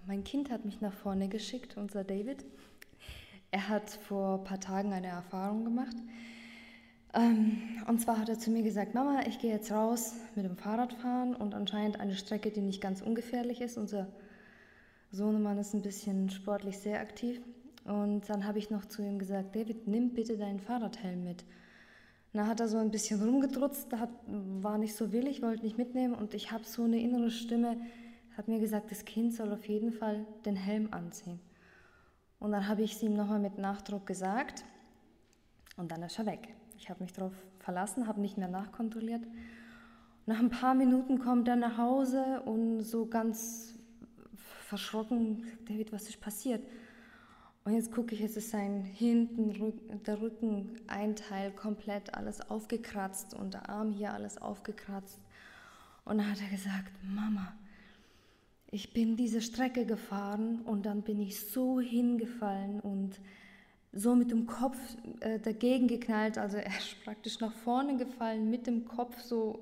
Mein Kind hat mich nach vorne geschickt, unser David. Er hat vor ein paar Tagen eine Erfahrung gemacht. Und zwar hat er zu mir gesagt, Mama, ich gehe jetzt raus mit dem Fahrrad fahren und anscheinend eine Strecke, die nicht ganz ungefährlich ist. Unser Sohnemann ist ein bisschen sportlich sehr aktiv. Und dann habe ich noch zu ihm gesagt, David, nimm bitte deinen Fahrradhelm mit. Da hat er so ein bisschen rumgedrutzt, war nicht so willig, wollte nicht mitnehmen. Und ich habe so eine innere Stimme, hat mir gesagt, das Kind soll auf jeden Fall den Helm anziehen. Und dann habe ich es ihm nochmal mit Nachdruck gesagt und dann ist er weg. Ich habe mich darauf verlassen, habe nicht mehr nachkontrolliert. Nach ein paar Minuten kommt er nach Hause und so ganz verschrocken, sagt, David, was ist passiert? Und jetzt gucke ich, es ist sein der Rücken, ein Teil komplett alles aufgekratzt und der Arm hier alles aufgekratzt. Und dann hat er gesagt, Mama, ich bin diese Strecke gefahren und dann bin ich so hingefallen und so mit dem Kopf dagegen geknallt. Also er ist praktisch nach vorne gefallen, mit dem Kopf so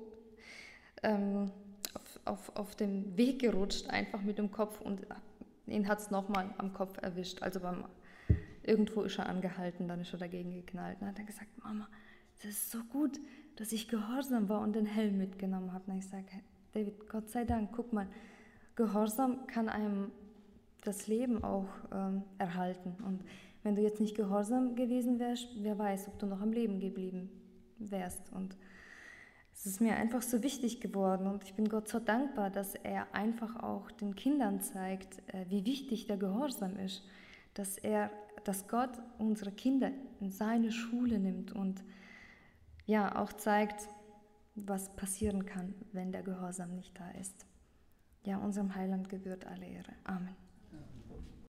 auf dem Weg gerutscht, einfach mit dem Kopf und ihn hat es nochmal am Kopf erwischt. Also irgendwo ist er angehalten, dann ist er dagegen geknallt. Dann hat er gesagt, Mama, das ist so gut, dass ich gehorsam war und den Helm mitgenommen habe. Dann habe ich gesagt, David, Gott sei Dank, guck mal, Gehorsam kann einem das Leben auch erhalten. Und wenn du jetzt nicht gehorsam gewesen wärst, wer weiß, ob du noch am Leben geblieben wärst. Und es ist mir einfach so wichtig geworden und ich bin Gott so dankbar, dass er einfach auch den Kindern zeigt, wie wichtig der Gehorsam ist, dass Gott unsere Kinder in seine Schule nimmt und ja auch zeigt, was passieren kann, wenn der Gehorsam nicht da ist. Ja, unserem Heiland gebührt alle Ehre. Amen.